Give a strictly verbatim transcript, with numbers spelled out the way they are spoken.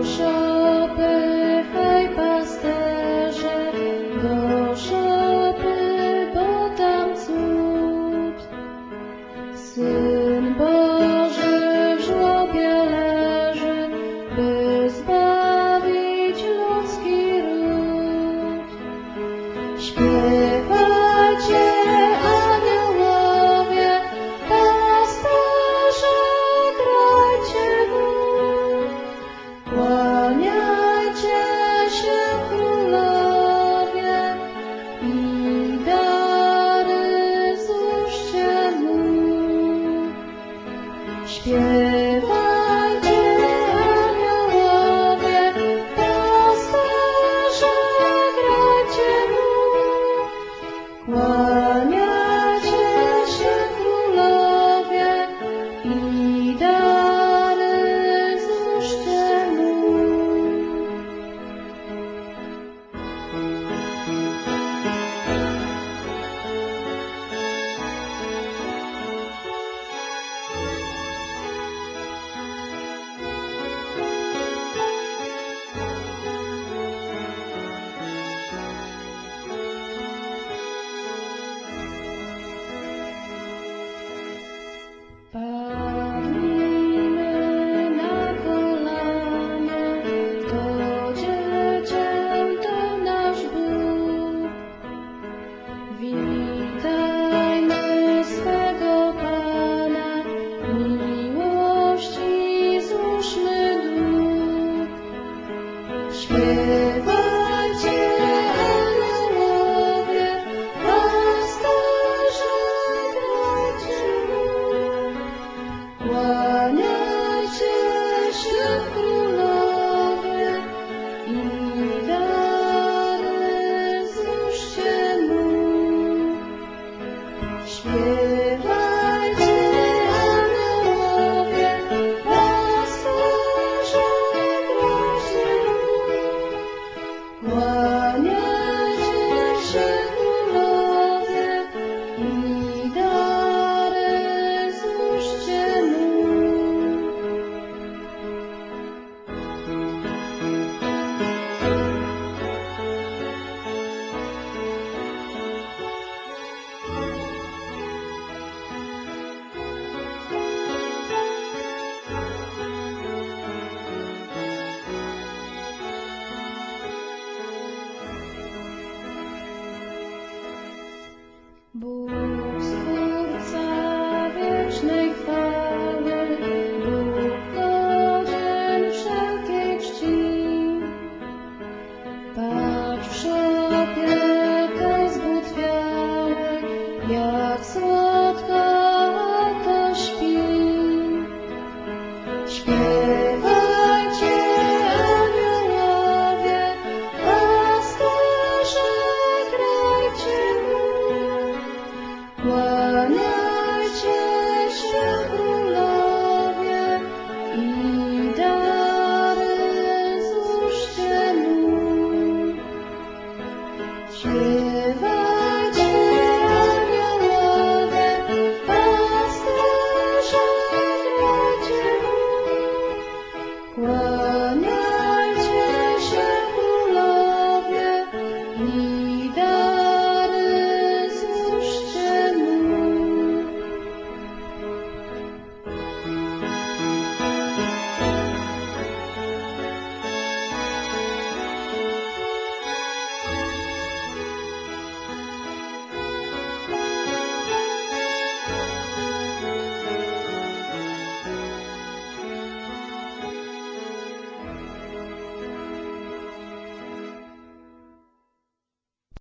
szopy, hej pasterze, do szopy, bo tam cud. Syn Boży w żłobie leży, by zbawić ludzki ród. Śpiewajcie, aniołowie, pasterze, grajcie mu. Kłaniajcie się, królowie, i dary złóżcie mu. Śpiewajcie, aniołowie, pasterze, grajcie mu. Kłaniajcie się, królowie, i dary złóżcie mu. Padnijmy na kolana, kto dziecię to nasz Bóg. Witajmy swego Pana, miłości złóżmy dług. Śpiewajcie, aniołowie, pasterze, grajcie mu. Kłaniajcie się, królowie, i dary złóżcie mu. Śpiewajcie, aniołowie, pasterze, grajcie mu. Kłaniajcie się, królowie, i dary złóżcie mu. Bóg Stwórca wiecznej chwały, Bóg godzien wszelkiej czci. Patrz w szopie tej zbutwiałej, jak słodko to śpi. Śpiewajcie, aniołowie, pasterze, grajcie mu. Kłaniajcie